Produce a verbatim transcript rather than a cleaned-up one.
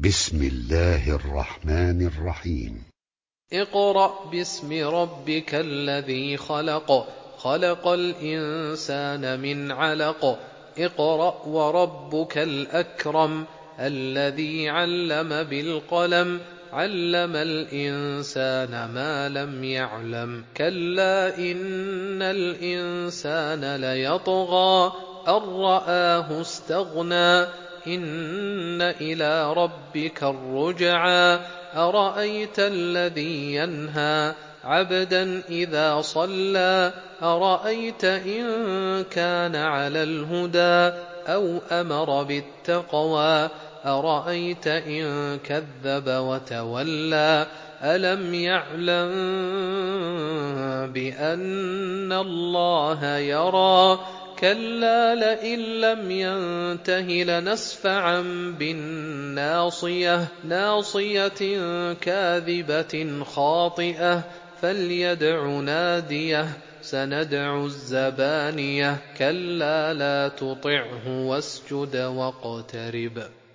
بسم الله الرحمن الرحيم. اقرأ باسم ربك الذي خلق خلق الإنسان من علق اقرأ وربك الأكرم الذي علم بالقلم علم الإنسان ما لم يعلم كلا إن الإنسان ليطغى أن رآه استغنى إن إلى ربك الرجعى أرأيت الذي ينهى عبدا إذا صلى أرأيت إن كان على الهدى أو أمر بالتقوى أرأيت إن كذب وتولى ألم يعلم بأن الله يرى كلا لئن لم ينته لنسفعا بالناصية ناصية كاذبة خاطئة فليدع ناديه سندع الزبانية كلا لا تطعه واسجد واقترب